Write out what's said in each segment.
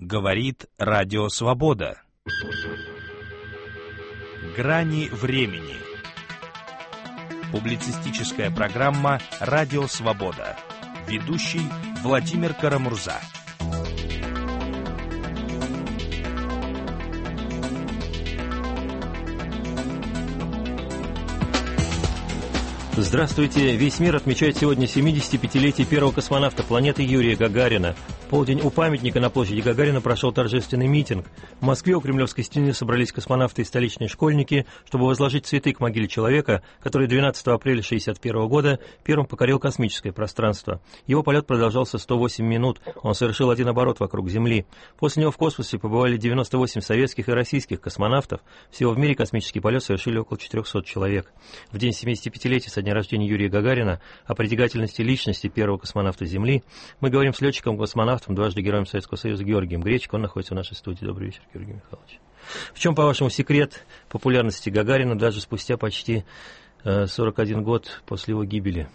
Говорит Радио Свобода. Грани времени. Публицистическая программа «Радио Свобода». Ведущий Владимир Карамурза. Здравствуйте! Весь мир отмечает сегодня 75-летие первого космонавта планеты Юрия Гагарина. В полдень у памятника на площади Гагарина прошел торжественный митинг. В Москве у Кремлевской стены собрались космонавты и столичные школьники, чтобы возложить цветы к могиле человека, который 12 апреля 1961 года первым покорил космическое пространство. Его полет продолжался 108 минут, он совершил один оборот вокруг Земли. После него в космосе побывали 98 советских и российских космонавтов. Всего в мире космический полет совершили около 400 человек. В день 75-летия со дня рождения Юрия Гагарина, о притягательности личности первого космонавта Земли, мы говорим с летчиком-космонавтом, дважды Героем Советского Союза Георгием Гречко. Он находится в нашей студии. Добрый вечер, Георгий Михайлович. В чем, по-вашему, секрет популярности Гагарина даже спустя почти 41 год после его гибели?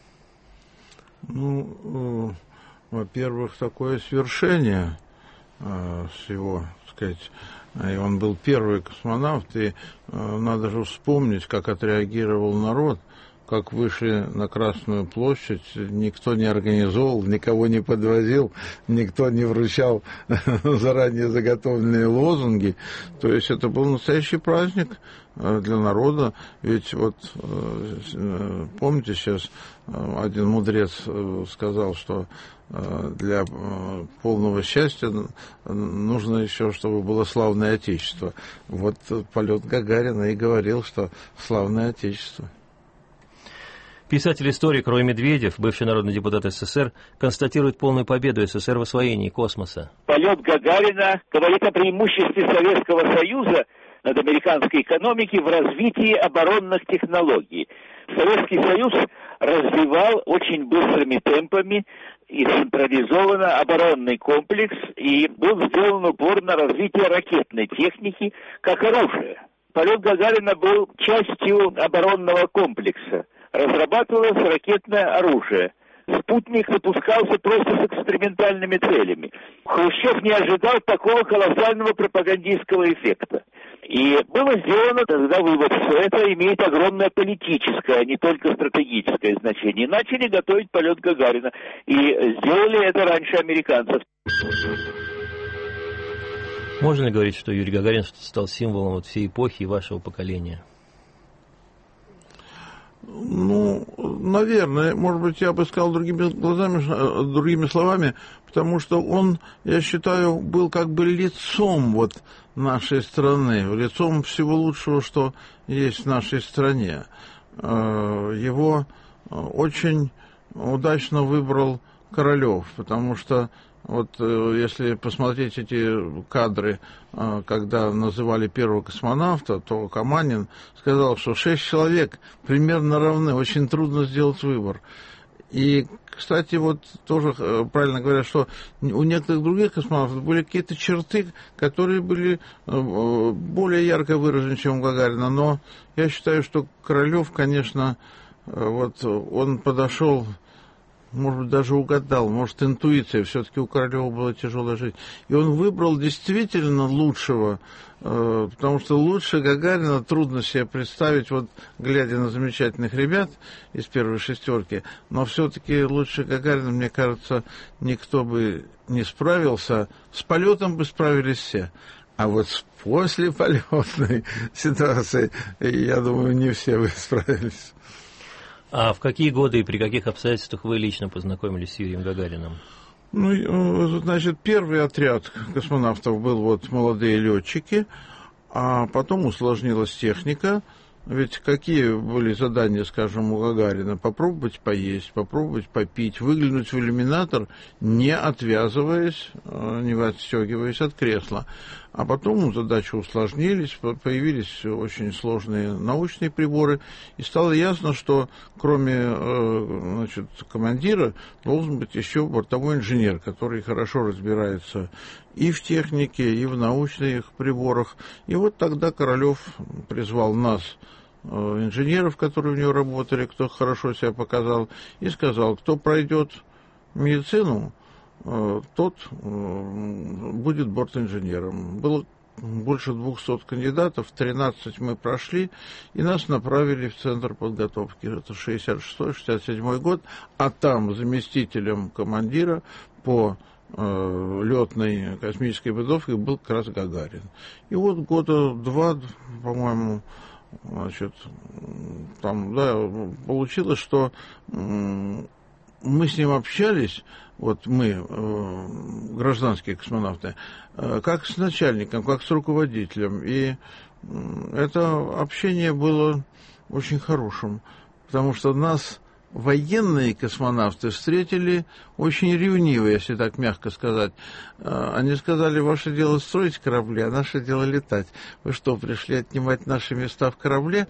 Ну, во-первых, такое свершение с его, так сказать, и он был первый космонавт, и надо же вспомнить, как отреагировал народ, как вышли на Красную площадь, никто не организовал, никого не подвозил, никто не вручал заранее заготовленные лозунги. То есть это был настоящий праздник для народа. Ведь вот, помните, сейчас один мудрец сказал, что для полного счастья нужно еще, чтобы было славное Отечество. Вот полет Гагарина и говорил, что славное Отечество. Писатель-историк Рой Медведев, бывший народный депутат СССР, констатирует полную победу СССР в освоении космоса. Полет Гагарина говорит о преимуществе Советского Союза над американской экономикой в развитии оборонных технологий. Советский Союз развивал очень быстрыми темпами и централизованно оборонный комплекс, и был сделан упор на развитие ракетной техники как оружия. Полет Гагарина был частью оборонного комплекса. Разрабатывалось ракетное оружие. Спутник запускался просто с экспериментальными целями. Хрущев не ожидал такого колоссального пропагандистского эффекта. И было сделано тогда вывод, что это имеет огромное политическое, а не только стратегическое значение. И начали готовить полет Гагарина. И сделали это раньше американцев. Можно ли говорить, что Юрий Гагарин стал символом всей эпохи и вашего поколения? Ну, наверное, может быть, я бы сказал другими словами, потому что он, я считаю, был как бы лицом вот нашей страны, лицом всего лучшего, что есть в нашей стране. Его очень удачно выбрал Королев, потому что вот если посмотреть эти кадры, когда называли первого космонавта, то Каманин сказал, что 6 человек примерно равны, очень трудно сделать выбор. И, кстати, вот тоже правильно говорят, что у некоторых других космонавтов были какие-то черты, которые были более ярко выражены, чем у Гагарина. Но я считаю, что Королев, конечно, вот он подошел, может быть, даже угадал, может, интуиция, все-таки у Королева была тяжелая жизнь. И он выбрал действительно лучшего, потому что лучше Гагарина трудно себе представить, вот глядя на замечательных ребят из первой шестерки, но все-таки лучше Гагарина, мне кажется, никто бы не справился. С полетом бы справились все. А вот с послеполетной ситуацией, я думаю, не все бы справились. А в какие годы и при каких обстоятельствах вы лично познакомились с Юрием Гагарином? Ну, значит, первый отряд космонавтов был вот молодые летчики, а потом усложнилась техника. Ведь какие были задания, скажем, у Гагарина? Попробовать поесть, попробовать попить, выглянуть в иллюминатор, не отвязываясь, не отстегиваясь от кресла. А потом задачи усложнились, появились очень сложные научные приборы, и стало ясно, что кроме командира должен быть еще бортовой инженер, который хорошо разбирается и в технике, и в научных приборах. И вот тогда Королев призвал нас, инженеров, которые у него работали, кто хорошо себя показал, и сказал, кто пройдет медицину, тот будет бортинженером. Было больше 200 кандидатов, 13 мы прошли, и нас направили в центр подготовки. Это 66-67 год, а там заместителем командира по летной космической подготовке был как раз Гагарин. И вот года 2, по-моему, значит, там, да, получилось, что мы с ним общались, вот мы, гражданские космонавты, как с начальником, как с руководителем. И это общение было очень хорошим, потому что нас военные космонавты встретили очень ревниво, если так мягко сказать. Они сказали: ваше дело строить корабли, а наше дело летать. Вы что, пришли отнимать наши места в корабле?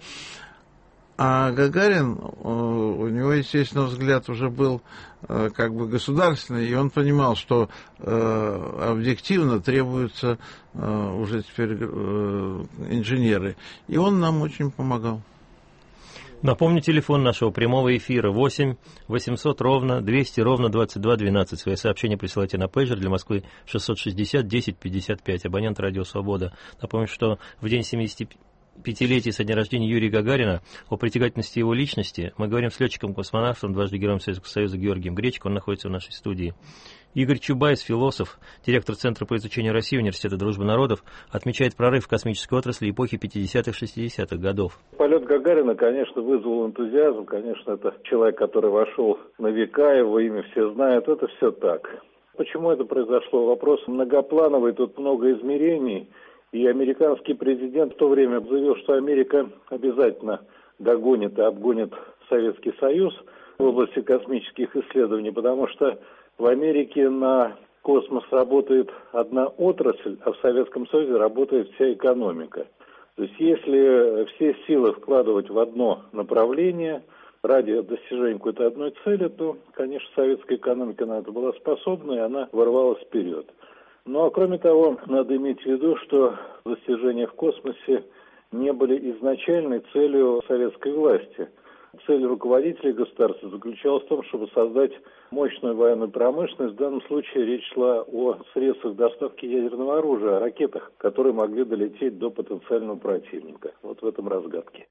А Гагарин, у него, естественно, взгляд уже был как бы государственный, и он понимал, что объективно требуются уже теперь инженеры. И он нам очень помогал. Напомню, телефон нашего прямого эфира 8 800 ровно 200 ровно 22 12. Свои сообщения присылайте на пейджер для Москвы 660 10 55. Абонент «Радио Свобода». Напомню, что в день 75-летия со дня рождения Юрия Гагарина, о притягательности его личности, мы говорим с летчиком-космонавтом, дважды героем Советского Союза Георгием Гречко. Он находится в нашей студии. Игорь Чубайс, философ, директор Центра по изучению России Университета Дружбы Народов, отмечает прорыв в космической отрасли эпохи 50-х-60-х годов. Полет Гагарина, конечно, вызвал энтузиазм. Конечно, это человек, который вошел на века, его имя все знают. Это все так. Почему это произошло? Вопрос многоплановый, тут много измерений. И американский президент в то время заявил, что Америка обязательно догонит и обгонит Советский Союз в области космических исследований, потому что в Америке на космос работает одна отрасль, а в Советском Союзе работает вся экономика. То есть если все силы вкладывать в одно направление ради достижения какой-то одной цели, то, конечно, советская экономика на это была способна, и она ворвалась вперед. Ну а кроме того, надо иметь в виду, что достижения в космосе не были изначальной целью советской власти. Цель руководителей государства заключалась в том, чтобы создать мощную военную промышленность. В данном случае речь шла о средствах доставки ядерного оружия, о ракетах, которые могли долететь до потенциального противника. Вот в этом разгадке.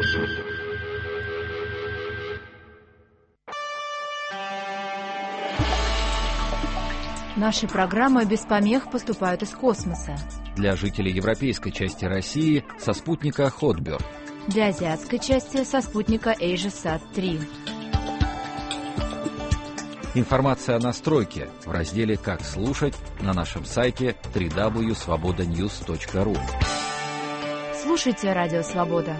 Наши программы без помех поступают из космоса. Для жителей европейской части России со спутника Хотберг. Для азиатской части со спутника AsiaSat-3. Информация о настройке в разделе «Как слушать» на нашем сайте www.svobodanews.ru. Слушайте «Радио Свобода».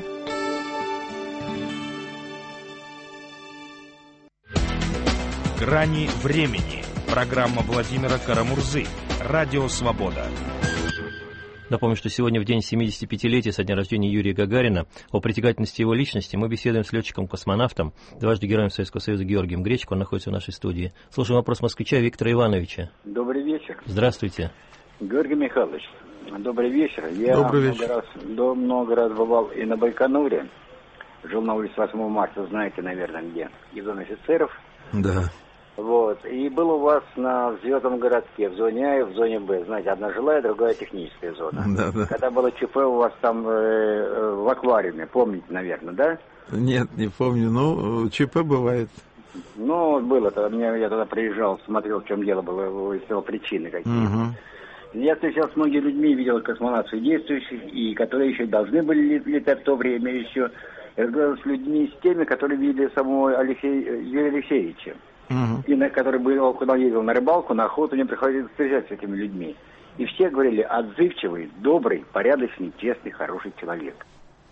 «Грани времени». Программа Владимира Карамурзы. «Радио Свобода». Напомню, что сегодня в день 75-летия со дня рождения Юрия Гагарина, о притягательности его личности, мы беседуем с летчиком-космонавтом, дважды героем Советского Союза Георгием Гречко. Он находится в нашей студии. Слушаем вопрос москвича Виктора Ивановича. Добрый вечер. Здравствуйте. Георгий Михайлович, добрый вечер. Я много раз бывал и на Байконуре. Жил на улице 8 марта, знаете, наверное, где. И в зоне офицеров. Да. Вот. И был у вас на взлетном городке, в зоне А и в зоне Б. Знаете, одна жилая, другая техническая зона. Да, да. Когда было ЧП у вас там в аквариуме, помните, наверное, да? Нет, не помню, но ЧП бывает. Ну, было. Я тогда приезжал, смотрел, в чем дело было, выяснял причины какие. Угу. Я встречался с многими людьми, видел космонавтов действующих, и которые еще должны были летать в то время еще. Я разговаривал с людьми, с теми, которые видели самого Юрия Алексеевича. И который был, куда ездил на рыбалку, на охоту, мне приходилось встречаться с этими людьми. И все говорили: отзывчивый, добрый, порядочный, честный, хороший человек.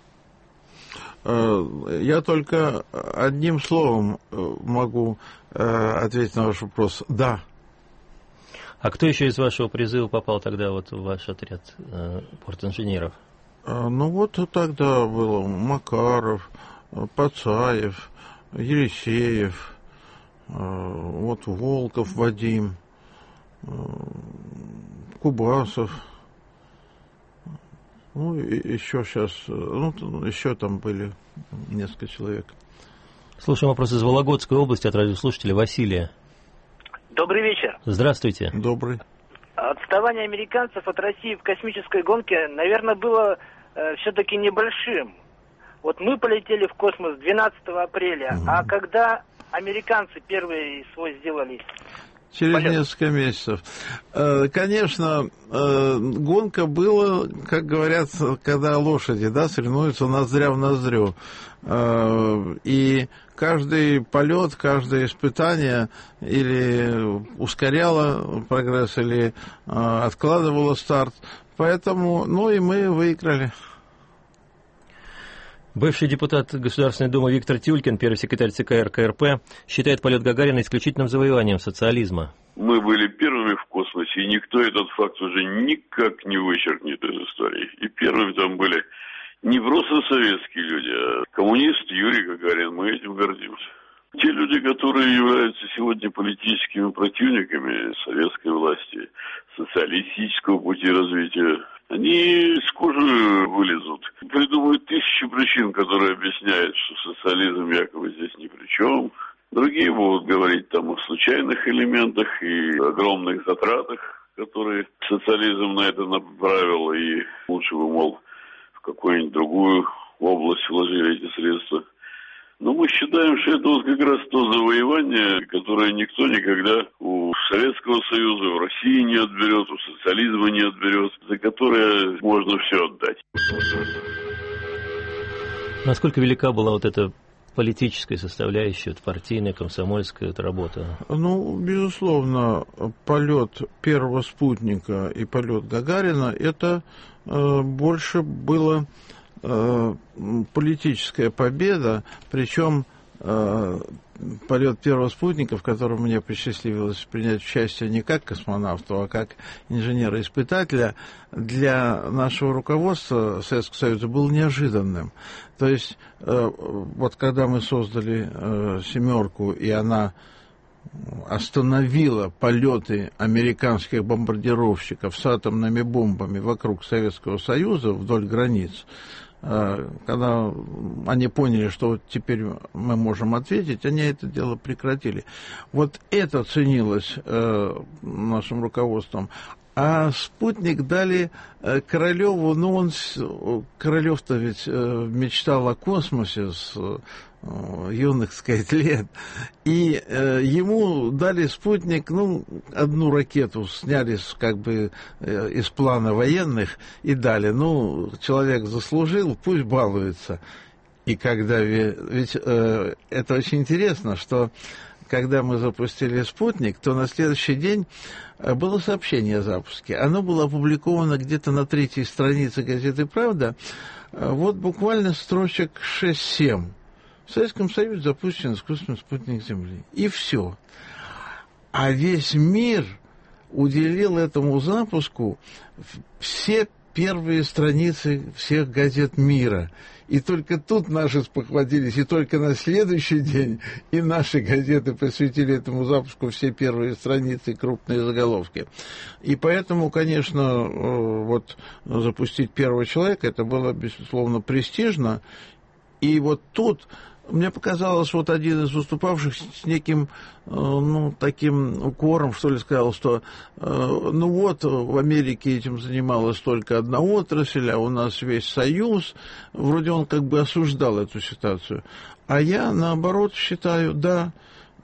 Я только одним словом могу ответить на ваш вопрос. Да. А кто еще из вашего призыва попал тогда вот в ваш отряд портинженеров? Ну вот тогда было Макаров, Пацаев, Елисеев, вот Волков Вадим, Кубасов, ну и еще сейчас, ну еще там были несколько человек. Слушаем вопрос из Вологодской области от радиослушателя Василия. Добрый вечер. Здравствуйте. Добрый. Отставание американцев от России в космической гонке, наверное, было все-таки небольшим. Вот мы полетели в космос 12 апреля, а когда американцы первые свой сделали? Через несколько месяцев. Конечно, гонка была, как говорят, когда лошади, да, соревнуются ноздря в ноздрю. И каждый полет, каждое испытание или ускоряло прогресс, или откладывало старт. Поэтому, и мы выиграли. Бывший депутат Государственной Думы Виктор Тюлькин, первый секретарь ЦК РКРП, считает полет Гагарина исключительным завоеванием социализма. Мы были первыми в космосе, и никто этот факт уже никак не вычеркнет из истории. И первыми там были не просто советские люди, а коммунист Юрий Гагарин. Мы этим гордимся. Те люди, которые являются сегодня политическими противниками советской власти, социалистического пути развития, они с кожи вылезут. Придумают тысячи причин, которые объясняют, что социализм якобы здесь ни при чем. Другие будут говорить там о случайных элементах и огромных затратах, которые социализм на это направил, и лучше бы, мол, в какую-нибудь другую область вложили эти средства. Но мы считаем, что это вот как раз то завоевание, которое никто никогда у Советского Союза, у России не отберет, у социализма не отберет, за которое можно все отдать. Насколько велика была вот эта политическая составляющая, партийная, комсомольская работа? Безусловно, полет первого спутника и полет Гагарина, это больше было политическая победа, причем полет первого спутника, в котором мне посчастливилось принять участие не как космонавту, а как инженера-испытателя, для нашего руководства Советского Союза был неожиданным. То есть, вот когда мы создали «семерку», и она остановила полеты американских бомбардировщиков с атомными бомбами вокруг Советского Союза вдоль границ, когда они поняли, что вот теперь мы можем ответить, они это дело прекратили. Вот это ценилось нашим руководством. А спутник дали Королеву, Королев-то ведь мечтал о космосе с юных, так сказать, лет. И ему дали спутник, одну ракету сняли как бы из плана военных и дали. Человек заслужил, пусть балуется. И когда... Ведь это очень интересно, что когда мы запустили спутник, то на следующий день было сообщение о запуске. Оно было опубликовано где-то на 3-й странице газеты «Правда». Вот буквально строчек 6-7. В Советском Союзе запущен искусственный спутник Земли. И все. А весь мир уделил этому запуску все первые страницы всех газет мира. И только тут наши спохватились, и только на следующий день и наши газеты посвятили этому запуску все первые страницы, крупные заголовки. И поэтому, конечно, вот запустить первого человека, это было, безусловно, престижно. И вот тут мне показалось, вот один из выступавших с неким, таким укором, что ли, сказал, что, в Америке этим занималась только одна отрасль, а у нас весь Союз. Вроде он как бы осуждал эту ситуацию. А я, наоборот, считаю, да,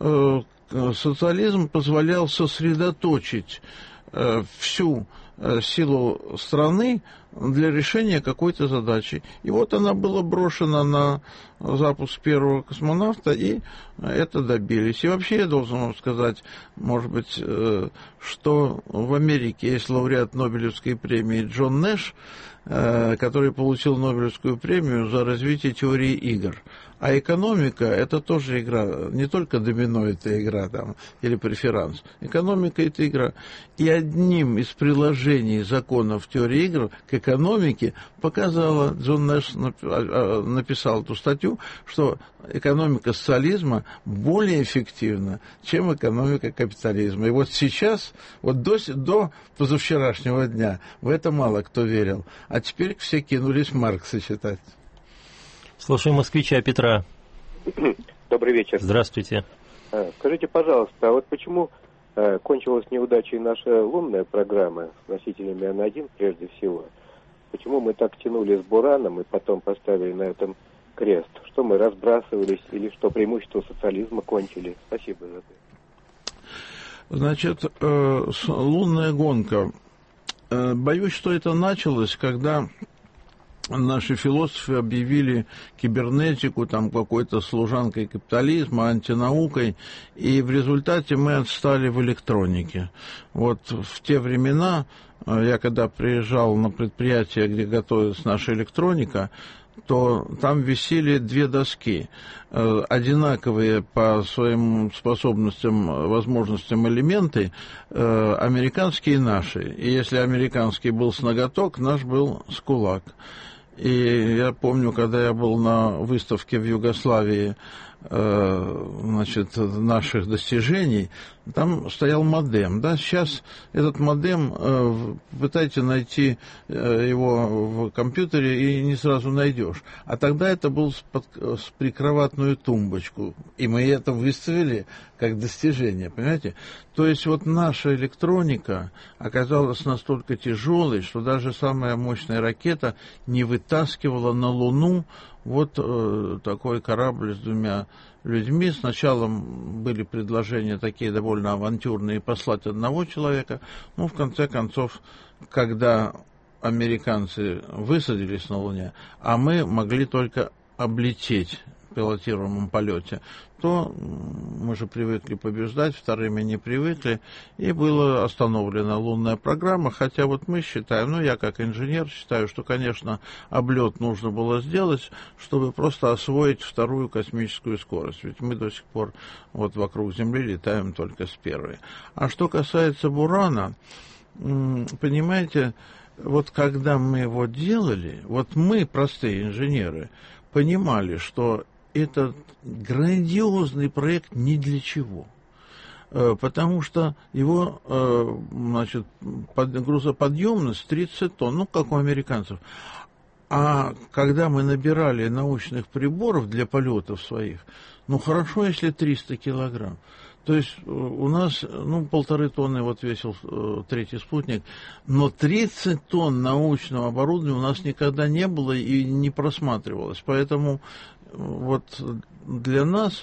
социализм позволял сосредоточить всю силу страны для решения какой-то задачи. И вот она была брошена на запуск первого космонавта, и это добились. И вообще я должен вам сказать, может быть, что в Америке есть лауреат Нобелевской премии Джон Нэш, который получил Нобелевскую премию за развитие теории игр. А экономика – это тоже игра, не только домино – это игра там, или преферанс. Экономика – это игра. И одним из приложений законов теории игр к экономике показала, Джон Нэш написал эту статью, что экономика социализма более эффективна, чем экономика капитализма. И вот сейчас, вот до позавчерашнего дня, в это мало кто верил. А теперь все кинулись Маркса читать. Слушаем москвича Петра. Добрый вечер. Здравствуйте. Скажите, пожалуйста, а вот почему кончилась неудачей наша лунная программа с носителями Н1 прежде всего. Почему мы так тянули с Бураном и потом поставили на этом крест? Что мы разбрасывались или что преимущество социализма кончили? Спасибо за это. Значит, лунная гонка. Боюсь, что это началось, когда наши философы объявили кибернетику там какой-то служанкой капитализма, антинаукой, и в результате мы отстали в электронике. Вот в те времена, я когда приезжал на предприятие, где готовилась наша электроника, то там висели две доски, одинаковые по своим способностям, возможностям элементы, американские и наши. И если американский был с ноготок, наш был с кулак. И я помню, когда я был на выставке в Югославии, значит, наших достижений, там стоял модем. Да? Сейчас этот модем, пытайтесь найти его в компьютере и не сразу найдешь. А тогда это был с прикроватную тумбочку. И мы это выставили как достижение, понимаете? То есть вот наша электроника оказалась настолько тяжелой, что даже самая мощная ракета не вытаскивала на Луну вот такой корабль с двумя людьми. Сначала были предложения такие довольно авантюрные послать одного человека, но в конце концов, когда американцы высадились на Луне, а мы могли только облететь в пилотируемом полете, то мы же привыкли побеждать, вторыми не привыкли, и была остановлена лунная программа, хотя вот мы считаем, ну я как инженер считаю, что, конечно, облет нужно было сделать, чтобы просто освоить вторую космическую скорость, ведь мы до сих пор вот вокруг Земли летаем только с первой. А что касается Бурана, понимаете, вот когда мы его делали, вот мы, простые инженеры, понимали, что это грандиозный проект ни для чего. Потому что его, значит, грузоподъемность 30 тонн, ну, как у американцев. А когда мы набирали научных приборов для полетов своих, ну, хорошо, если 300 килограмм. То есть у нас, ну, 1,5 тонны вот весил третий спутник, но 30 тонн научного оборудования у нас никогда не было и не просматривалось. Поэтому вот для нас,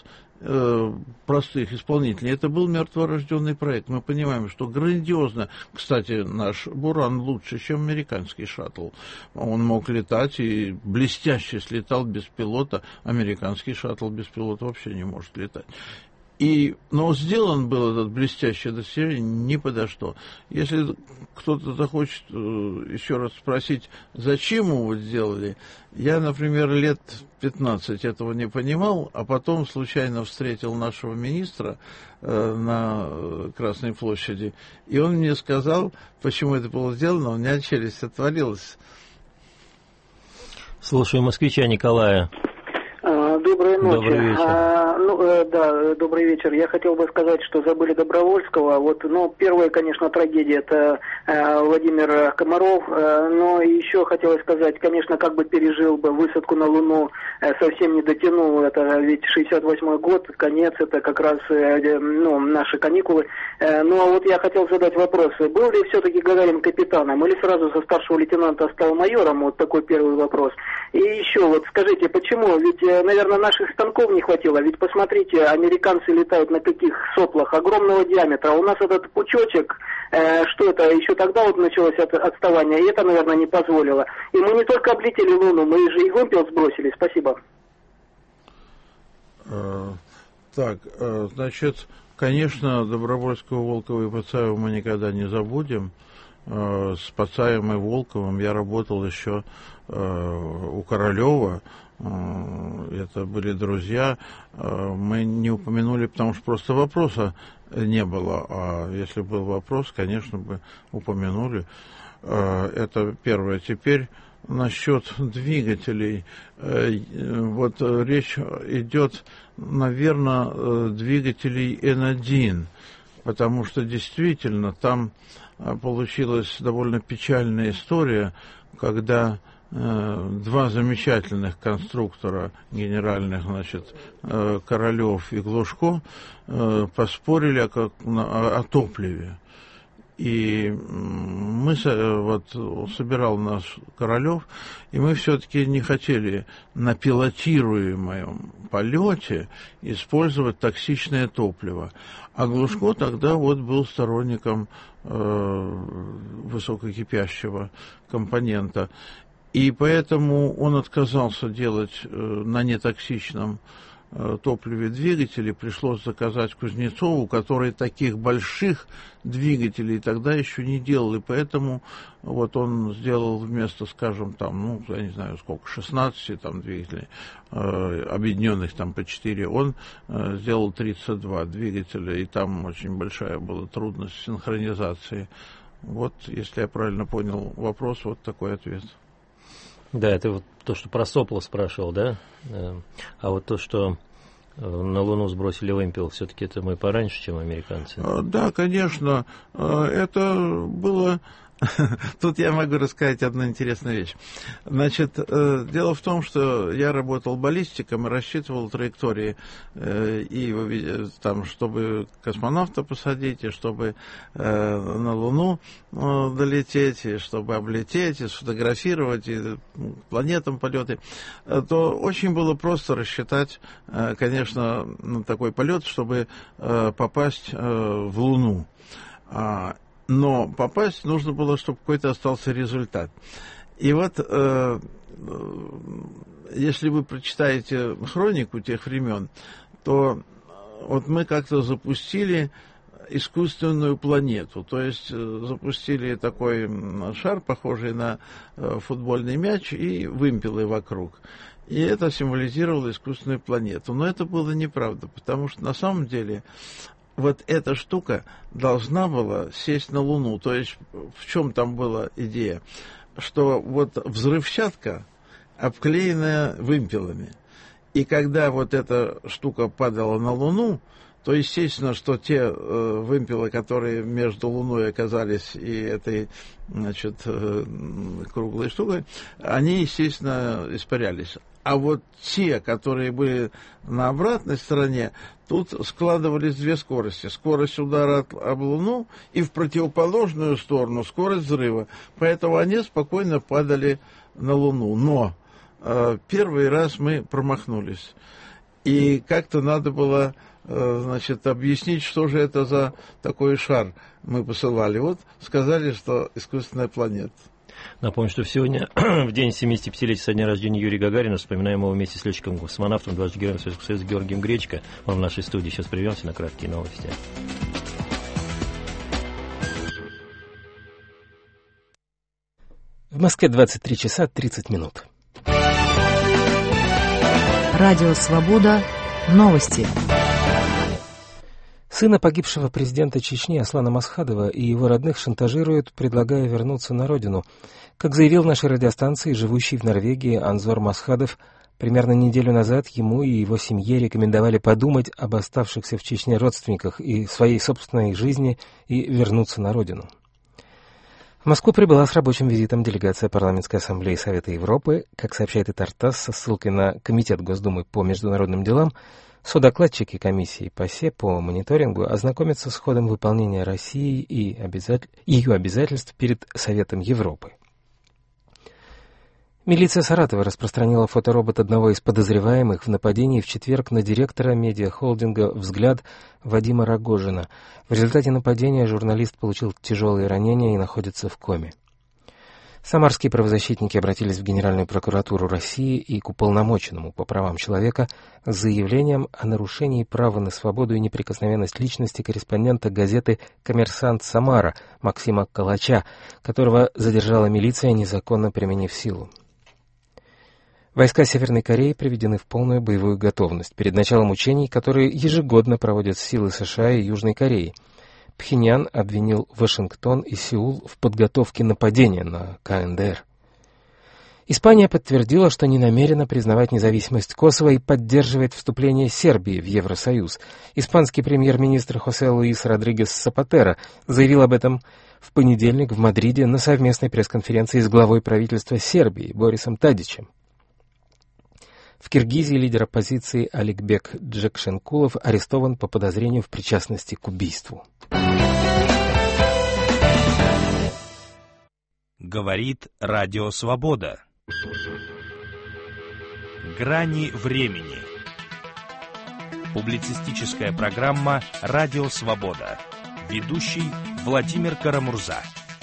простых исполнителей, это был мертворожденный проект. Мы понимаем, что грандиозно, кстати, наш Буран лучше, чем американский шаттл. Он мог летать и блестяще слетал без пилота. Американский шаттл без пилота вообще не может летать. Но сделан был этот блестящий достижение ни подо что. Если кто-то захочет еще раз спросить, зачем его сделали, я, например, лет 15 этого не понимал, а потом случайно встретил нашего министра на Красной площади, и он мне сказал, почему это было сделано, у меня челюсть отвалилась. Слушаю москвича Николая. Доброй ночи. Добрый вечер. Добрый вечер. Я хотел бы сказать, что забыли Добровольского. Первая, конечно, трагедия — это Владимир Комаров. Но еще хотелось сказать, конечно, как бы пережил бы высадку на Луну, совсем не дотянул. Это ведь 68-й год, конец, это как раз наши каникулы. Я хотел задать вопрос. Был ли все-таки Гагарин капитаном или сразу со старшего лейтенанта стал майором? Вот такой первый вопрос. И еще скажите, почему? Ведь, наверное, наших станков не хватило. Ведь посмотрите, американцы летают на каких соплах огромного диаметра. У нас этот пучочек, что это, еще тогда началось отставание, и это, наверное, не позволило. И мы не только облетели Луну, мы же и вымпел сбросили. Спасибо. Значит, конечно, Добровольского, Волкова и Пацаева мы никогда не забудем. С Пацаевым и Волковым я работал еще у Королева. Это были друзья. Мы не упомянули, потому что просто вопроса не было. А если был вопрос, конечно, бы упомянули. Это первое. Теперь насчет двигателей. Речь идет, наверное, двигателей N1, потому что действительно там получилась довольно печальная история, когда два замечательных конструктора генеральных, значит, Королев и Глушко, поспорили о топливе. И мы, вот, собирал нас Королев, и мы все-таки не хотели на пилотируемом полете использовать токсичное топливо. А Глушко тогда вот был сторонником высококипящего компонента. И поэтому он отказался делать на нетоксичном топливе двигателей. Пришлось заказать Кузнецову, который таких больших двигателей тогда еще не делал. И поэтому вот он сделал вместо, скажем, там, ну, я не знаю сколько, 16 там двигателей, объединенных там по 4, он сделал 32 двигателя. И там очень большая была трудность синхронизации. Вот, если я правильно понял вопрос, вот такой ответ. Да, это вот то, что про сопло спрашивал, да? А вот то, что на Луну сбросили вымпел, все-таки это мы пораньше, чем американцы? Да, конечно. Это было... Тут я могу рассказать одну интересную вещь. Значит, дело в том, что я работал баллистиком и рассчитывал траектории, и там, чтобы космонавта посадить, и чтобы на Луну долететь, и чтобы облететь, и сфотографировать, и планетам полеты, то очень было просто рассчитать, конечно, такой полет, чтобы попасть в Луну. Но попасть нужно было, чтобы какой-то остался результат. И вот, если вы прочитаете хронику тех времен, то вот мы как-то запустили искусственную планету. То есть запустили такой шар, похожий на футбольный мяч, и вымпелы вокруг. И это символизировало искусственную планету. Но это было неправда, потому что на самом деле... Вот эта штука должна была сесть на Луну. То есть в чем там была идея? Что вот взрывчатка, обклеенная вымпелами. И когда вот эта штука падала на Луну, то естественно, что те вымпелы, которые между Луной оказались и этой, значит, круглой штукой, они, естественно, испарялись. А вот те, которые были на обратной стороне, тут складывались две скорости. Скорость удара об Луну и в противоположную сторону скорость взрыва. Поэтому они спокойно падали на Луну. Но первый раз мы промахнулись. И как-то надо было, значит, объяснить, что же это за такой шар мы посылали. Вот сказали, что искусственная планета. Напомню, что сегодня, в день 75-летия со дня рождения Юрия Гагарина, вспоминаем его вместе с летчиком-космонавтом, дважды героем Советского Союза Георгием Гречко. Он в нашей студии. Сейчас прервемся на краткие новости. В Москве 23 часа 30 минут. Радио «Свобода». Новости. Сына погибшего президента Чечни Аслана Масхадова и его родных шантажируют, предлагая вернуться на родину. Как заявил нашей радиостанции живущий в Норвегии Анзор Масхадов, примерно неделю назад ему и его семье рекомендовали подумать об оставшихся в Чечне родственниках и своей собственной жизни и вернуться на родину. В Москву прибыла с рабочим визитом делегация Парламентской ассамблеи Совета Европы. Как сообщает ТАСС со ссылкой на Комитет Госдумы по международным делам, содокладчики комиссии ПАСЕ по мониторингу ознакомятся с ходом выполнения России и ее обязательств перед Советом Европы. Милиция Саратова распространила фоторобот одного из подозреваемых в нападении в четверг на директора медиахолдинга «Взгляд» Вадима Рогожина. В результате нападения журналист получил тяжелые ранения и находится в коме. Самарские правозащитники обратились в Генеральную прокуратуру России и к уполномоченному по правам человека с заявлением о нарушении права на свободу и неприкосновенность личности корреспондента газеты «Коммерсант Самара» Максима Калача, которого задержала милиция, незаконно применив силу. Войска Северной Кореи приведены в полную боевую готовность перед началом учений, которые ежегодно проводят силы США и Южной Кореи. Пхеньян обвинил Вашингтон и Сеул в подготовке нападения на КНДР. Испания подтвердила, что не намерена признавать независимость Косово и поддерживает вступление Сербии в Евросоюз. Испанский премьер-министр Хосе Луис Родригес Сапатеро заявил об этом в понедельник в Мадриде на совместной пресс-конференции с главой правительства Сербии Борисом Тадичем. В Киргизии лидер оппозиции Аликбек Джекшенкулов арестован по подозрению в причастности к убийству. Говорит Радио Свобода. Грани времени. Публицистическая программа «Радио Свобода». Ведущий Владимир Карамурза.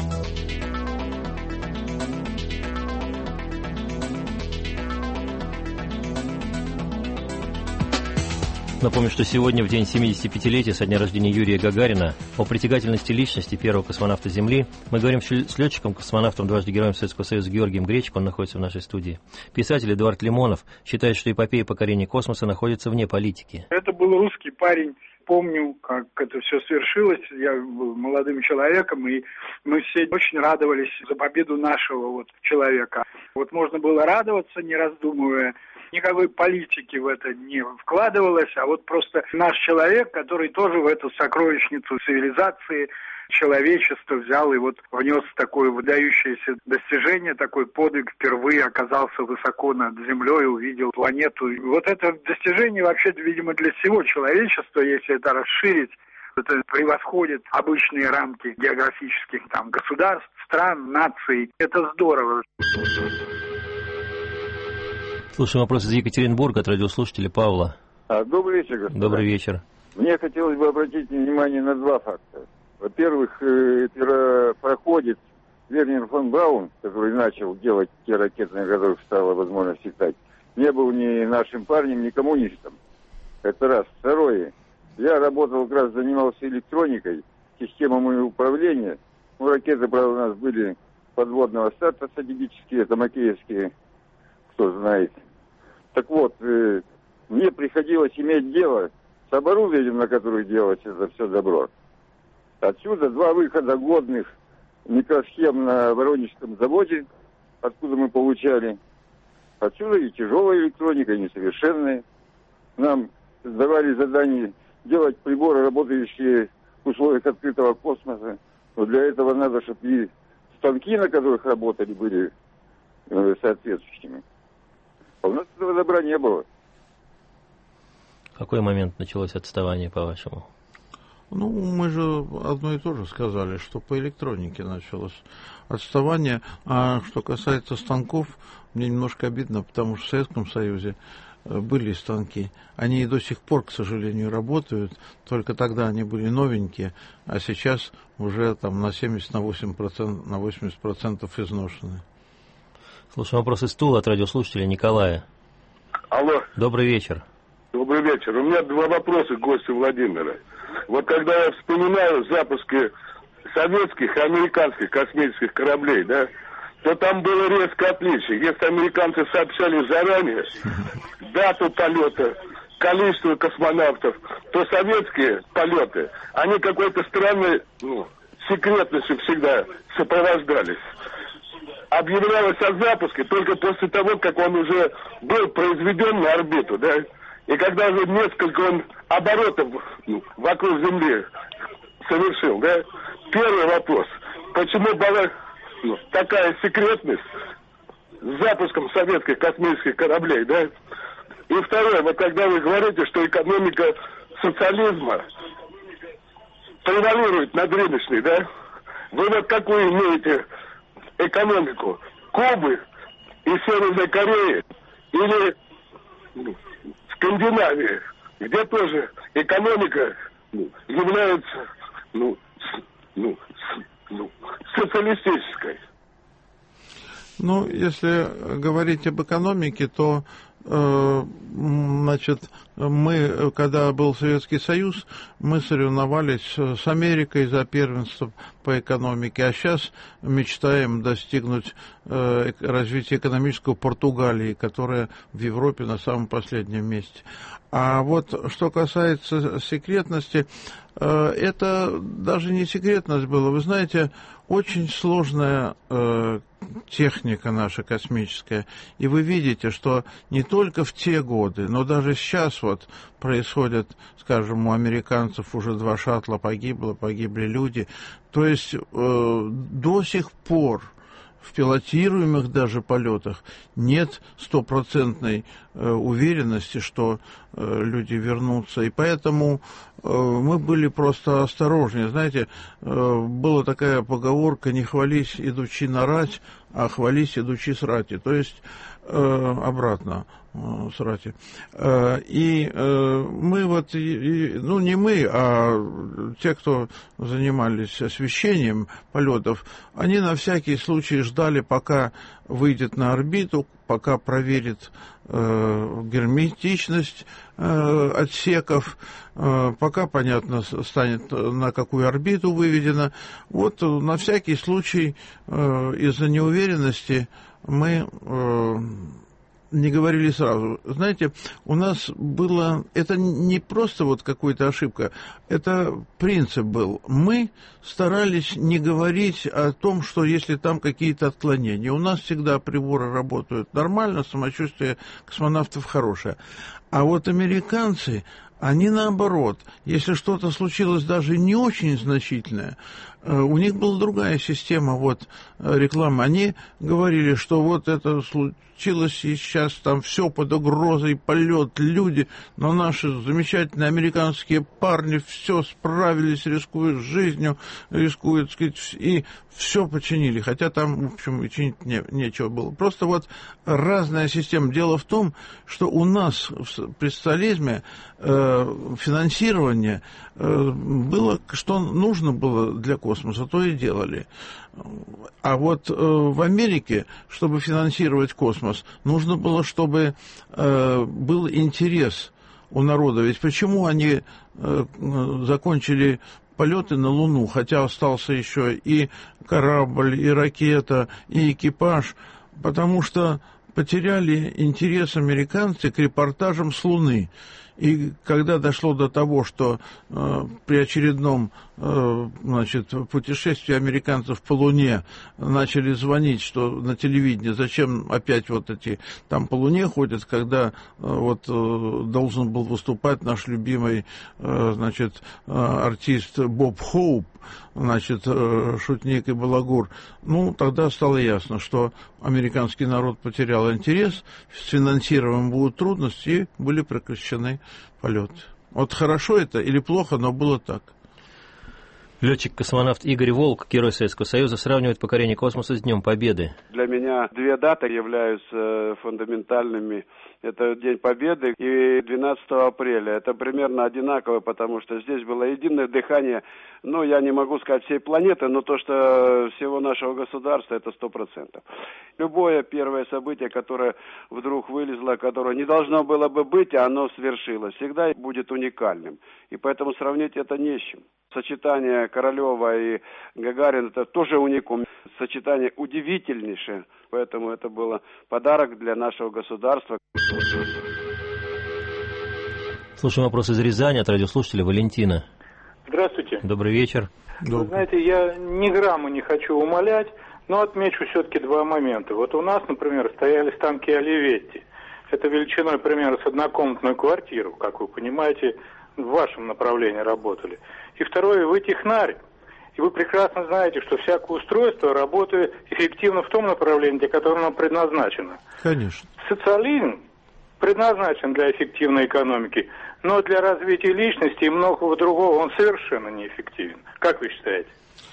Напомню, что сегодня, в день 75-летия со дня рождения Юрия Гагарина, о притягательности личности первого космонавта Земли, мы говорим с летчиком-космонавтом, дважды Героем Советского Союза Георгием Гречко, он находится в нашей студии. Писатель Эдуард Лимонов считает, что эпопея покорения космоса находится вне политики. Это был русский парень. Помню, как это все свершилось. Я был молодым человеком, и мы все очень радовались за победу нашего человека. Можно было радоваться, не раздумывая. Никакой политики в это не вкладывалось, а просто наш человек, который тоже в эту сокровищницу цивилизации человечества взял и внес такое выдающееся достижение, такой подвиг, впервые оказался высоко над землей, увидел планету. И это достижение вообще, видимо, для всего человечества, если это расширить, это превосходит обычные рамки географических государств, стран, наций. Это здорово. Слушаем вопрос из Екатеринбурга от радиослушателя Павла. Добрый вечер, господа. Добрый вечер. Мне хотелось бы обратить внимание на два факта. Во-первых, проходит Вернер фон Браун, который начал делать те ракеты, на которых стало возможно считать, не был ни нашим парнем, ни коммунистом. Это раз. Второе. Я работал, как раз занимался электроникой, системами управления. Ракеты, правда, у нас были подводного старта стратегические, это макеевские, кто знает. Так вот, мне приходилось иметь дело с оборудованием, на которое делалось это все добро. Отсюда два выхода годных микросхем на Воронежском заводе, откуда мы получали. Отсюда и тяжелая электроника, и несовершенная. Нам давали задание делать приборы, работающие в условиях открытого космоса. Но для этого надо, чтобы и станки, на которых работали, были соответствующими. А у нас этого добра не было. В какой момент началось отставание, по-вашему? Мы же одно и то же сказали, что по электронике началось отставание. А что касается станков, мне немножко обидно, потому что в Советском Союзе были станки. Они и до сих пор, к сожалению, работают. Только тогда они были новенькие, а сейчас уже на 70-80% изношены. Слушаем вопрос из Тулы от радиослушателя Николая. Алло. Добрый вечер. Добрый вечер. У меня два вопроса к гостю Владимира. Когда я вспоминаю запуски советских и американских космических кораблей, то там было резкое отличие. Если американцы сообщали заранее дату полета, количество космонавтов, то советские полеты, они какой-то странной секретностью всегда сопровождались. Объявлялось о запуске только после того, как он уже был произведен на орбиту, и когда уже несколько он оборотов вокруг Земли совершил, Первый вопрос. Почему была такая секретность с запуском советских космических кораблей, И второе, когда вы говорите, что экономика социализма превалирует над рыночной, Вы какую имеете экономику? Кубы и Северной Кореи или Скандинавии, где тоже экономика является социалистической? Если говорить об экономике, то мы, когда был Советский Союз, мы соревновались с Америкой за первенство по экономике, а сейчас мечтаем достигнуть развития экономического Португалии, которая в Европе на самом последнем месте. А что касается секретности, это даже не секретность была. Вы знаете, очень сложная техника наша космическая, и вы видите, что не только в те годы, но даже сейчас вот происходят, скажем, у американцев уже 2 шаттла погибли люди. То есть до сих пор в пилотируемых даже полетах нет стопроцентной уверенности, что люди вернутся. И поэтому мы были просто осторожнее. Знаете, была такая поговорка: не хвались, идучи на рать, а хвались, идучи с рати. То есть обратно с рати. И мы вот, ну не мы, а те, кто занимались освещением полетов, они на всякий случай ждали, пока выйдет на орбиту, пока проверит герметичность отсеков, пока понятно станет, на какую орбиту выведено. Вот на всякий случай из-за неуверенности мы не говорили сразу. Знаете, у нас было... Это не просто вот какая-то ошибка, это принцип был. Мы старались не говорить о том, что если там какие-то отклонения. У нас всегда приборы работают нормально, самочувствие космонавтов хорошее. А вот американцы, они наоборот. Если что-то случилось даже не очень значительное, у них была другая система вот рекламы. Они говорили, что вот это случилось, и сейчас там все под угрозой, полет, люди, но наши замечательные американские парни все справились, рискуют жизнью, рискуют, так сказать, и все починили. Хотя там, в общем, и чинить нечего было. Просто вот разная система. Дело в том, что у нас при социализме финансирование было, что нужно было для космоса, то и делали. А вот в Америке, чтобы финансировать космос, нужно было, чтобы был интерес у народа. Ведь почему они закончили полеты на Луну, хотя остался еще и корабль, и ракета, и экипаж? Потому что потеряли интерес американцы к репортажам с Луны. И когда дошло до того, что при очередном путешествии американцев по Луне начали звонить, что на телевидении, зачем опять вот эти там по Луне ходят, когда должен был выступать наш любимый артист Боб Хоуп, шутник и балагур. Ну, тогда стало ясно, что американский народ потерял интерес, с финансированием будут трудности, и были прекращены полеты. Вот хорошо это или плохо, но было так. Летчик-космонавт Игорь Волк, герой Советского Союза, сравнивает покорение космоса с Днем Победы. Для меня 2 даты являются фундаментальными. Это День Победы и 12 апреля. Это примерно одинаково, потому что здесь было единое дыхание, я не могу сказать всей планеты, но то, что всего нашего государства, это 100%. Любое первое событие, которое вдруг вылезло, которое не должно было бы быть, а оно свершилось, всегда будет уникальным. И поэтому сравнить это не с чем. Сочетание Королева и Гагарина – это тоже уникум. Сочетание удивительнейшее. Поэтому это был подарок для нашего государства. Слушаем вопрос из Рязани от радиослушателя Валентина. Здравствуйте. Добрый вечер. Вы знаете, я ни грамма не хочу умалять, но отмечу все-таки 2 момента. Вот у нас, например, стояли станки Оливетти. Это величиной примерно с однокомнатную квартиру, как вы понимаете, в вашем направлении работали. И второе, вы технарь. И вы прекрасно знаете, что всякое устройство работает эффективно в том направлении, для которого оно предназначено. Конечно. Социализм предназначен для эффективной экономики, но для развития личности и многого другого он совершенно неэффективен. Как вы считаете?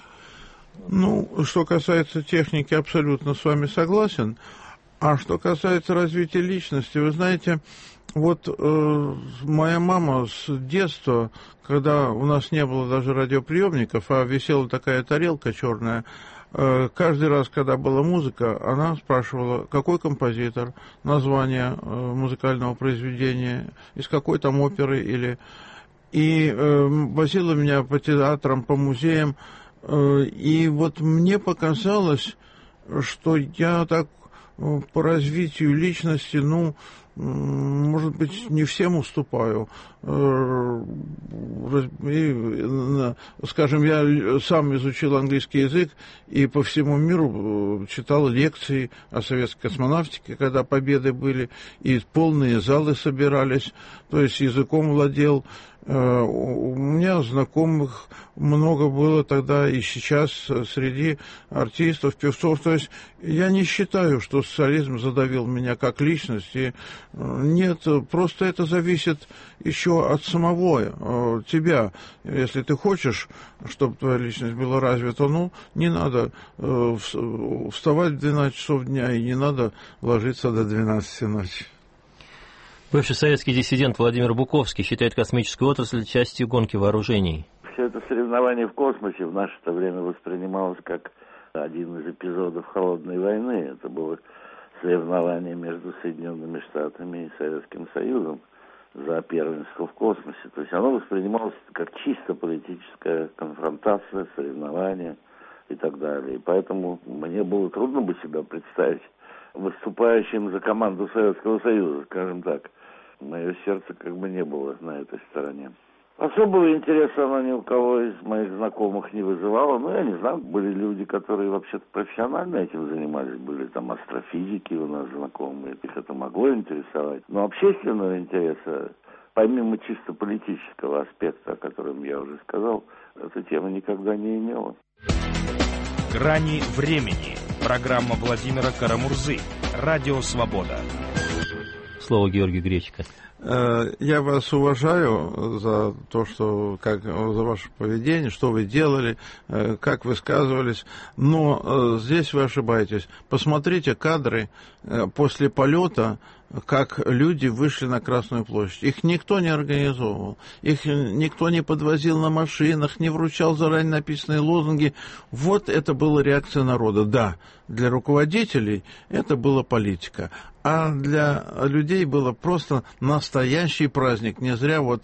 Что касается техники, абсолютно с вами согласен. А что касается развития личности, вы знаете, моя мама с детства, когда у нас не было даже радиоприемников, а висела такая тарелка черная, каждый раз, когда была музыка, она спрашивала, какой композитор, название музыкального произведения, из какой там оперы, и возила меня по театрам, по музеям, и мне показалось, что я так по развитию личности, может быть, не всем уступаю. Скажем, я сам изучил английский язык и по всему миру читал лекции о советской космонавтике, когда победы были, и полные залы собирались, то есть языком владел. У меня знакомых много было тогда и сейчас среди артистов, певцов. То есть я не считаю, что социализм задавил меня как личность. И нет, просто это зависит еще от самого тебя. Если ты хочешь, чтобы твоя личность была развита, ну, не надо вставать в 12 часов дня и не надо ложиться до 12 ночи. Бывший советский диссидент Владимир Буковский считает космическую отрасль частью гонки вооружений. Все это соревнование в космосе в наше-то время воспринималось как один из эпизодов Холодной войны. Это было соревнование между Соединенными Штатами и Советским Союзом за первенство в космосе. То есть оно воспринималось как чисто политическая конфронтация, соревнование и так далее. И поэтому мне было трудно бы себя представить выступающим за команду Советского Союза, скажем так. Мое сердце как бы не было на этой стороне. Особого интереса она ни у кого из моих знакомых не вызывала. Ну, я не знаю, были люди, которые вообще-то профессионально этим занимались. Были там астрофизики у нас знакомые, их это могло интересовать. Но общественного интереса, помимо чисто политического аспекта, о котором я уже сказал, эта тема никогда не имела. «Грани времени». Программа Владимира Карамурзы. Радио «Свобода». Слово Георгию Гречко. Я вас уважаю за то, что за ваше поведение, что вы делали, как высказывались, но здесь вы ошибаетесь. Посмотрите кадры после полета, как люди вышли на Красную площадь. Их никто не организовывал, их никто не подвозил на машинах, не вручал заранее написанные лозунги. Вот это была реакция народа. Да, для руководителей это была политика, а для людей было просто настоящий праздник. Не зря вот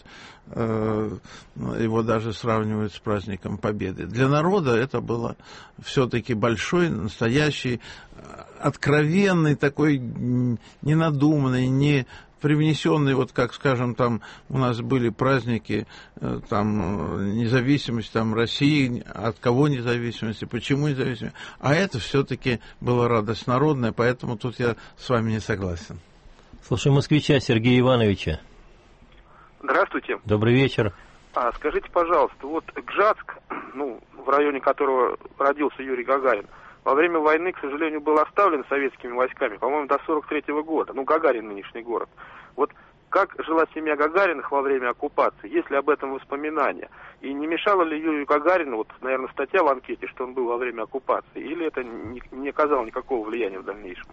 его даже сравнивают с праздником Победы. Для народа это было все-таки большой, настоящий, откровенный, такой ненадуманный, не привнесенный, вот как, скажем, там у нас были праздники, там, независимость, там, России, от кого независимости, почему независимость, а это все-таки была радость народная, поэтому тут я с вами не согласен. Слушаем москвича Сергея Ивановича. Здравствуйте. Добрый вечер. Скажите, пожалуйста, вот Гжатск, в районе которого родился Юрий Гагарин, во время войны, к сожалению, был оставлен советскими войсками, по-моему, до 43-го года. Гагарин нынешний город. Вот как жила семья Гагариных во время оккупации? Есть ли об этом воспоминания? И не мешало ли Юрию Гагарину, наверное, статья в анкете, что он был во время оккупации? Или это не оказало никакого влияния в дальнейшем?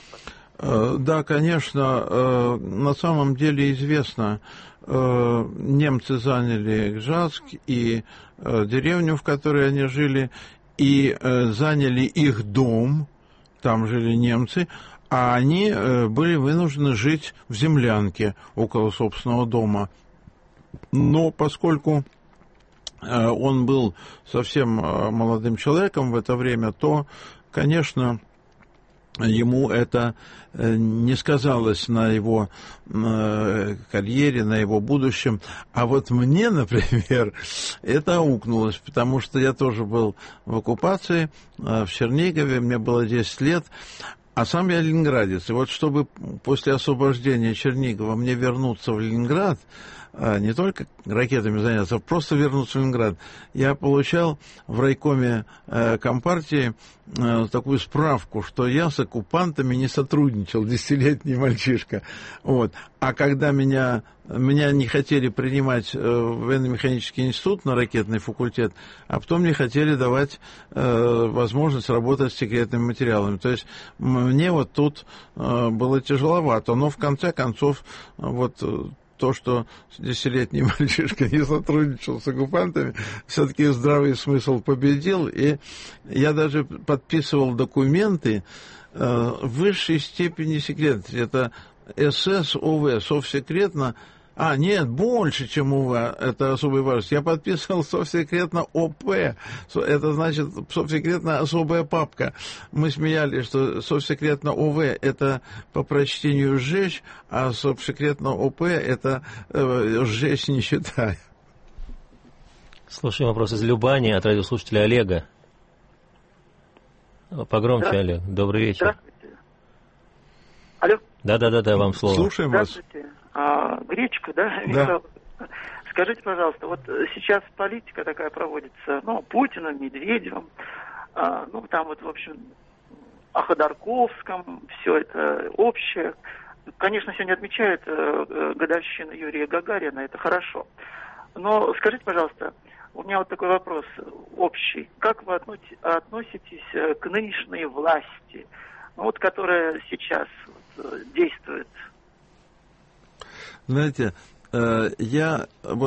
Да, конечно. На самом деле известно, немцы заняли Гжатск и деревню, в которой они жили, и заняли их дом, там жили немцы, а они были вынуждены жить в землянке около собственного дома. Но поскольку он был совсем молодым человеком в это время, то, конечно, ему это не сказалось на его карьере, на его будущем. А вот мне, например, это аукнулось, потому что я тоже был в оккупации в Чернигове, мне было 10 лет, а сам я ленинградец. И вот чтобы после освобождения Чернигова мне вернуться в Ленинград, не только ракетами заняться, а просто вернуться в Ленинград, я получал в райкоме Компартии такую справку, что я с оккупантами не сотрудничал, 10-летний мальчишка. Вот. А когда меня не хотели принимать в военно-механический институт на ракетный факультет, а потом мне хотели давать возможность работать с секретными материалами. То есть мне вот тут было тяжеловато. Но в конце концов вот то, что 10-летний мальчишка не сотрудничал с оккупантами, все-таки здравый смысл победил, и я даже подписывал документы в высшей степени секретности. Это СС, ОВ, совсекретно, Нет, больше, чем УВ, это особая важность. Я подписывал совсекретно ОП, это значит совсекретно особая папка. Мы смеялись, что совсекретно ОВ это по прочтению сжечь, а совсекретно ОП это сжечь не считая. Слушаем вопрос из Любани от радиослушателя Олега. Погромче, Олег. Добрый вечер. Здравствуйте. Алло. Да, вам слово. Слушаем вас. Здравствуйте. Гречка, да? Да. Скажите, пожалуйста, вот сейчас политика такая проводится, Путиным, Медведевым, там вот, в общем, о Ходорковском, все это общее. Конечно, сегодня отмечают годовщину Юрия Гагарина, это хорошо. Но скажите, пожалуйста, у меня вот такой вопрос общий. Как вы относитесь к нынешней власти, которая сейчас действует? Знаете, я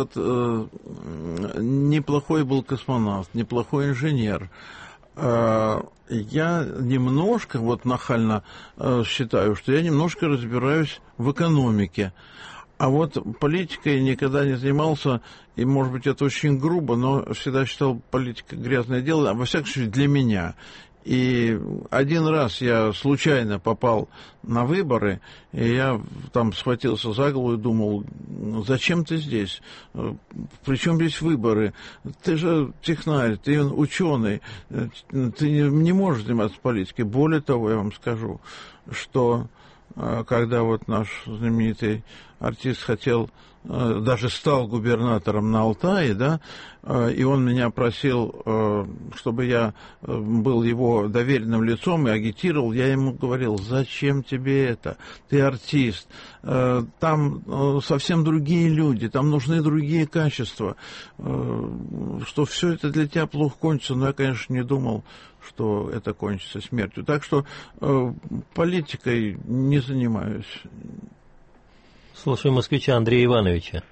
неплохой был космонавт, неплохой инженер. Я немножко, нахально считаю, что я немножко разбираюсь в экономике. А политикой никогда не занимался, и, может быть, это очень грубо, но всегда считал политика грязное дело, во всяком случае, для меня. И один раз я случайно попал на выборы, и я там схватился за голову и думал, зачем ты здесь? Причем здесь выборы? Ты же технарь, ты ученый, ты не можешь заниматься политикой. Более того, я вам скажу, что когда наш знаменитый артист даже стал губернатором на Алтае, да, и он меня просил, чтобы я был его доверенным лицом и агитировал, я ему говорил, зачем тебе это? Ты артист, там совсем другие люди, там нужны другие качества, что все это для тебя плохо кончится, но я, конечно, не думал, что это кончится смертью. Так что политикой не занимаюсь. Слушаем москвича Андрея Ивановича.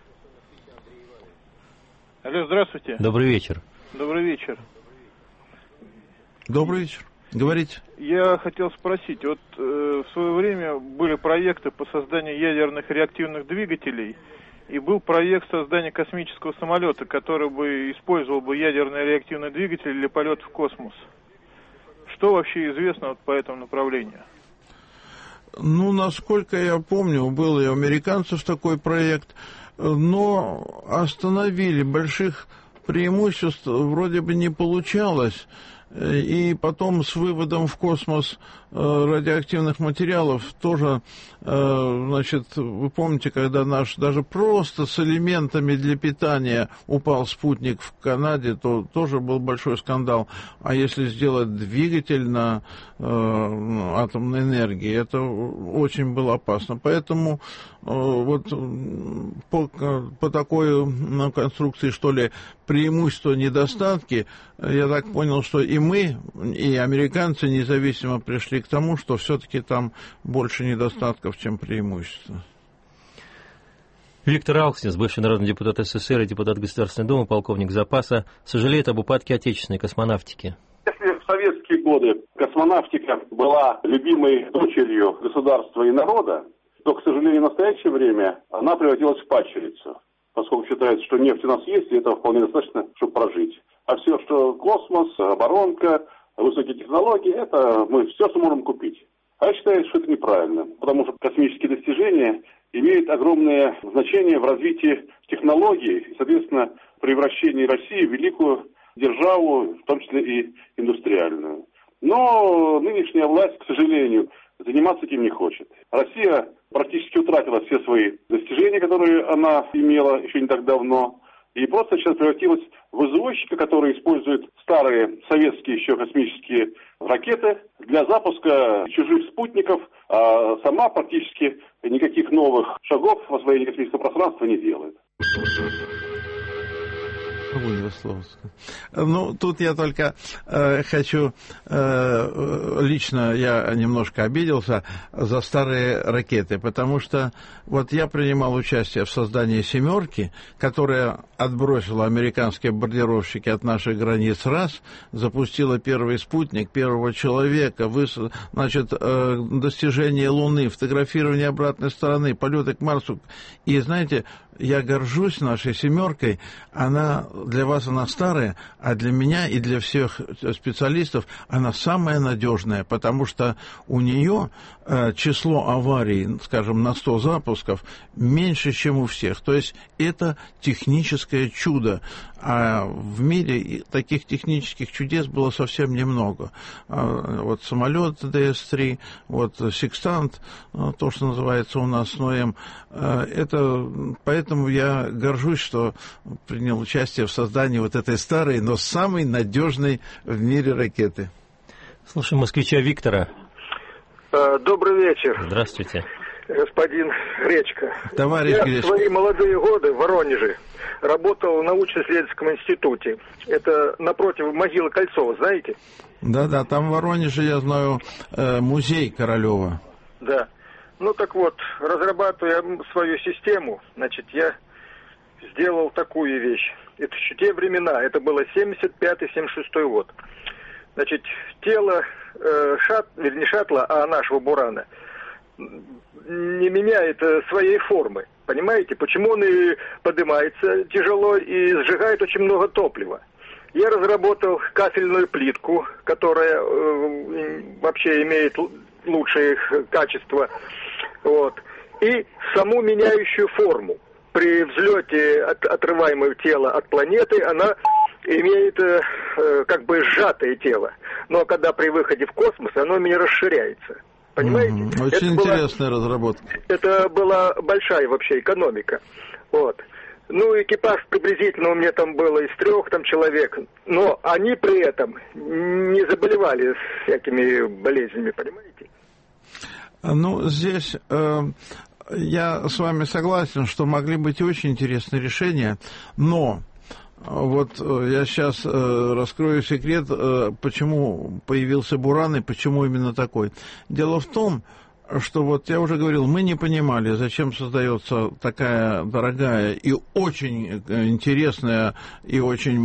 Алло, здравствуйте. Добрый вечер. Добрый вечер. Добрый вечер. Говорите. Я хотел спросить, в свое время были проекты по созданию ядерных реактивных двигателей, и был проект создания космического самолета, который бы использовал бы ядерный реактивный двигатель для полета в космос. Что вообще известно по этому направлению? Насколько я помню, был и у американцев такой проект, но остановили, больших преимуществ вроде бы не получалось. И потом с выводом в космос радиоактивных материалов тоже, вы помните, когда наш даже просто с элементами для питания упал спутник в Канаде, то тоже был большой скандал. А если сделать двигатель на атомной энергии, это очень было опасно. Поэтому по такой конструкции, что ли, преимущества, недостатки, я так понял, что и мы, и американцы независимо пришли к тому, что все-таки там больше недостатков, чем преимуществ. Виктор Алкснис, бывший народный депутат СССР и депутат Государственной Думы, полковник запаса, сожалеет об упадке отечественной космонавтики. Если в советские годы космонавтика была любимой дочерью государства и народа, то, к сожалению, в настоящее время она превратилась в падчерицу, поскольку считается, что нефть у нас есть, и этого вполне достаточно, чтобы прожить. А все, что космос, оборонка, высокие технологии, это мы все сможем купить. А я считаю, что это неправильно, потому что космические достижения имеют огромное значение в развитии технологий и, соответственно, превращении России в великую державу, в том числе и индустриальную. Но нынешняя власть, к сожалению, заниматься этим не хочет. Россия практически утратила все свои достижения, которые она имела еще не так давно, и просто сейчас превратилась в извозчика, который использует старые советские еще космические ракеты для запуска чужих спутников, а сама практически никаких новых шагов в освоении космического пространства не делает. Тут я только хочу, лично я немножко обиделся за старые ракеты, потому что я принимал участие в создании «семерки», которая отбросила американские бомбардировщики от наших границ раз, запустила первый спутник, первого человека, достижение Луны, фотографирование обратной стороны, полеты к Марсу. И, знаете, я горжусь нашей «семеркой». Для вас она старая, а для меня и для всех специалистов она самая надежная, потому что у нее число аварий, скажем, на 100 запусков меньше, чем у всех. То есть это техническое чудо. А в мире таких технических чудес было совсем немного. Вот самолет ДС-3, вот «Секстант», то, что называется у нас НОЭМ. Поэтому я горжусь, что принял участие в создании вот этой старой, но самой надежной в мире ракеты. Слушаем москвича Виктора. Добрый вечер. Здравствуйте. Господин Речка. Товарищ Я Гречка. в свои молодые годы в Воронеже работал в научно-исследовательском институте. Это напротив могилы Кольцова, знаете? Да, там в Воронеже, я знаю, музей Королева. Да. Ну так вот, разрабатывая свою систему, значит, я сделал такую вещь. Это еще те времена, это было 75-76 год. Значит, тело не шаттла, а нашего «Бурана» не меняет своей формы. Понимаете, почему он и поднимается тяжело и сжигает очень много топлива. Я разработал кафельную плитку, которая вообще имеет лучшие качества. Вот. И саму меняющую форму. При взлете отрываемого тела от планеты она имеет как бы сжатое тело. Но когда при выходе в космос оно у меня расширяется. Понимаете? Очень интересная разработка. Это была большая вообще экономика. Вот. Ну, экипаж приблизительно у меня там было из 3 человек, но они при этом не заболевали всякими болезнями, понимаете? Ну, здесь я с вами согласен, что могли быть очень интересные решения, но вот я сейчас раскрою секрет, почему появился «Буран» и почему именно такой. Дело в том, что вот я уже говорил, мы не понимали, зачем создается такая дорогая и очень интересная и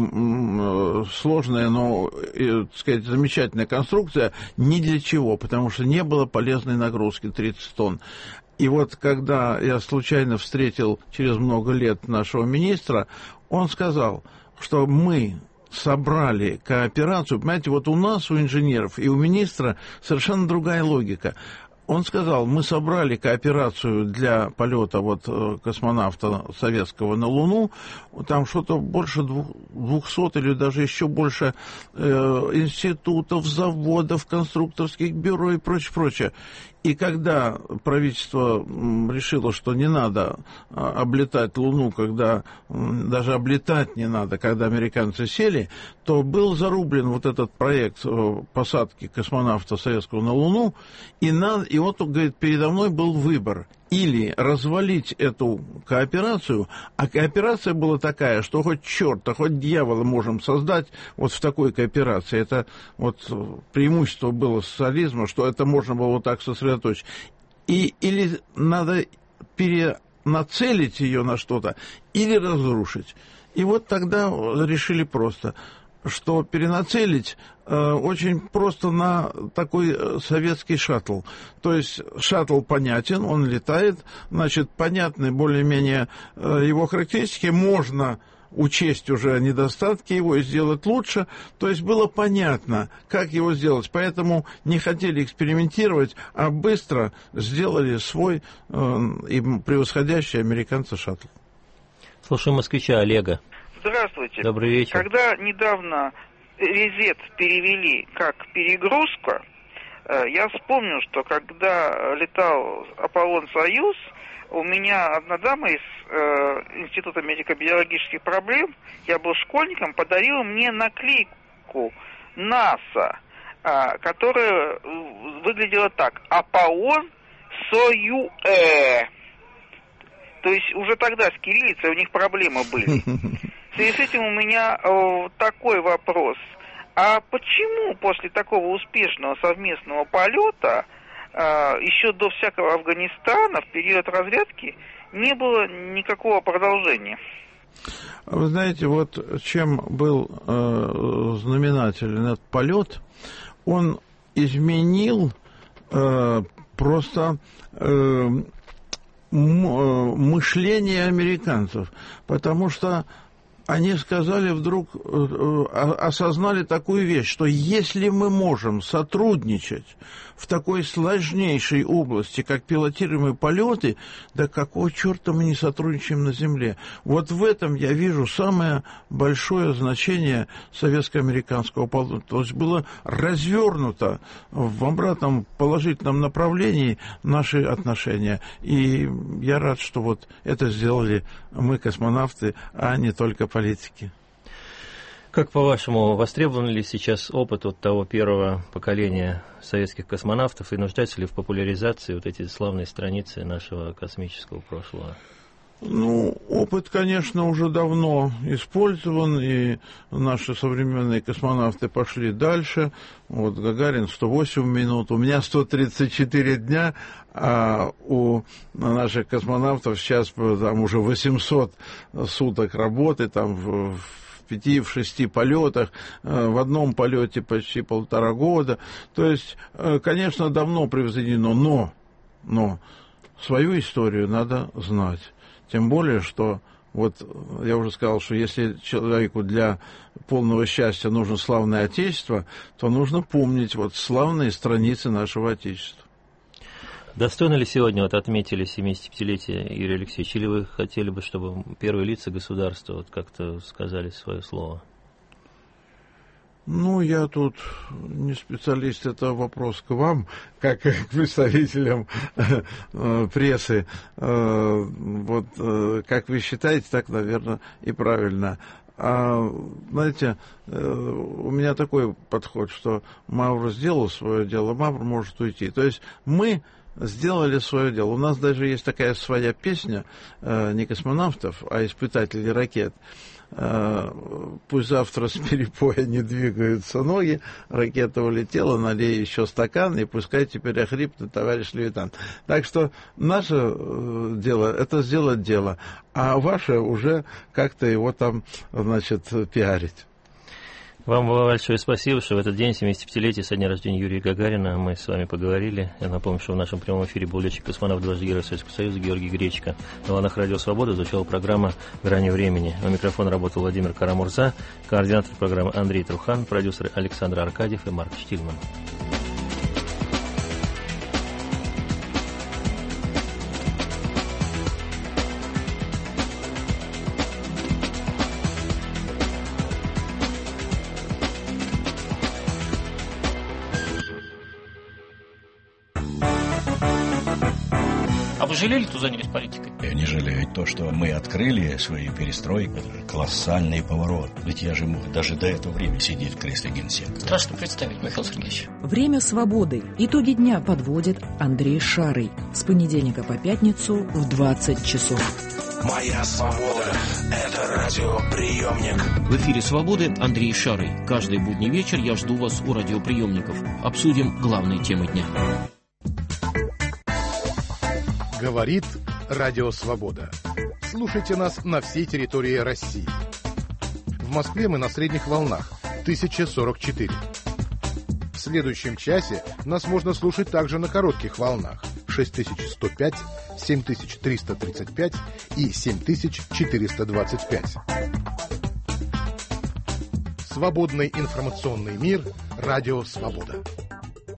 очень сложная, но, так сказать, замечательная конструкция ни для чего, потому что не было полезной нагрузки 30 тонн. И вот когда я случайно встретил через много лет нашего министра, он сказал, что мы собрали кооперацию. Понимаете, вот у нас, у инженеров и у министра совершенно другая логика. Он сказал, мы собрали кооперацию для полета вот космонавта советского на Луну, там что-то больше 200 или даже еще больше институтов, заводов, конструкторских бюро и прочее. И когда правительство решило, что не надо облетать Луну, когда даже облетать не надо, когда американцы сели, то был зарублен вот этот проект посадки космонавта советского на Луну, и вот, говорит, передо мной был выбор. Или развалить эту кооперацию, а кооперация была такая, что хоть черта, хоть дьявола можем создать вот в такой кооперации. Это вот преимущество было социализма, что это можно было вот так сосредоточить. Или надо перенацелить ее на что-то, или разрушить. И вот тогда решили просто, что перенацелить очень просто на такой советский шаттл. То есть шаттл понятен, он летает, значит, понятны более-менее его характеристики, можно учесть уже недостатки его и сделать лучше. То есть было понятно, как его сделать. Поэтому не хотели экспериментировать, а быстро сделали свой и превосходящий американца шаттл. Слушаем москвича Олега. Здравствуйте. Добрый вечер. Когда недавно резет перевели как перегрузка, я вспомнил, что когда летал Аполлон-Союз, у меня одна дама из Института медико-биологических проблем, я был школьником, подарила мне наклейку НАСА, которая выглядела так: Аполлон-Союз. То есть уже тогда с кириллицей у них проблемы были. В связи с этим у меня такой вопрос. А почему после такого успешного совместного полета еще до всякого Афганистана, в период разрядки, не было никакого продолжения? Вы знаете, вот чем был знаменателен этот полет, он изменил просто мышление американцев, потому что они сказали вдруг, осознали такую вещь, что если мы можем сотрудничать в такой сложнейшей области, как пилотируемые полеты, да какого черта мы не сотрудничаем на Земле? Вот в этом я вижу самое большое значение советско-американского полета. То есть было развернуто в обратном положительном направлении наши отношения. И я рад, что вот это сделали мы, космонавты, а не только политики. Как, по-вашему, востребован ли сейчас опыт от того первого поколения советских космонавтов и нуждаются ли в популяризации вот эти славные страницы нашего космического прошлого? Ну, опыт, конечно, уже давно использован, и наши современные космонавты пошли дальше. Вот Гагарин 108 минут, у меня 134 дня, а у наших космонавтов сейчас там уже 800 суток работы, там в 5-6 полетах, в одном полете почти 1,5 года. То есть, конечно, давно превзойдено, но свою историю надо знать. Тем более, что, вот я уже сказал, что если человеку для полного счастья нужно славное Отечество, то нужно помнить вот славные страницы нашего Отечества. Достойно ли сегодня вот отметили 75-летие Юрия Алексеевича, или вы хотели бы, чтобы первые лица государства вот как-то сказали свое слово? Ну, я тут не специалист, это вопрос к вам, как к представителям прессы. Вот как вы считаете, так, наверное, и правильно. А, знаете, у меня такой подход, что Мавр сделал свое дело, Мавр может уйти. То есть мы сделали свое дело. У нас даже есть такая своя песня, не космонавтов, а испытателей ракет. Пусть завтра с перепоя не двигаются ноги, ракета улетела, налей еще стакан, и пускай теперь охрипнет товарищ лейтенант. Так что наше дело — это сделать дело, а ваше уже как-то его там, значит, пиарить. Вам большое спасибо, что в этот день, 75-летие со дня рождения Юрия Гагарина, мы с вами поговорили. Я напомню, что в нашем прямом эфире был летчик-космонавт, дважды Герой Советского Союза Георгий Гречко. На волнах Радио Свобода звучала программа «Грани времени». У микрофона работал Владимир Карамурза, координатор программы Андрей Трухан, продюсеры Александр Аркадьев и Марк Штильман. А вы жалели, что занялись политикой? Я не жалею. То, что мы открыли свою перестройку, это колоссальный поворот. Ведь я же мог даже до этого времени сидеть в кресле генсека. Страшно представить, Михаил Сергеевич. Время свободы. Итоги дня подводит Андрей Шарый. С понедельника по пятницу в 20 часов. Моя свобода – это радиоприемник. В эфире «Свободы» Андрей Шарый. Каждый будний вечер я жду вас у радиоприемников. Обсудим главные темы дня. Говорит Радио Свобода. Слушайте нас на всей территории России. В Москве мы на средних волнах 1044. В следующем часе нас можно слушать также на коротких волнах 6105, 7335 и 7425. Свободный информационный мир. Радио Свобода.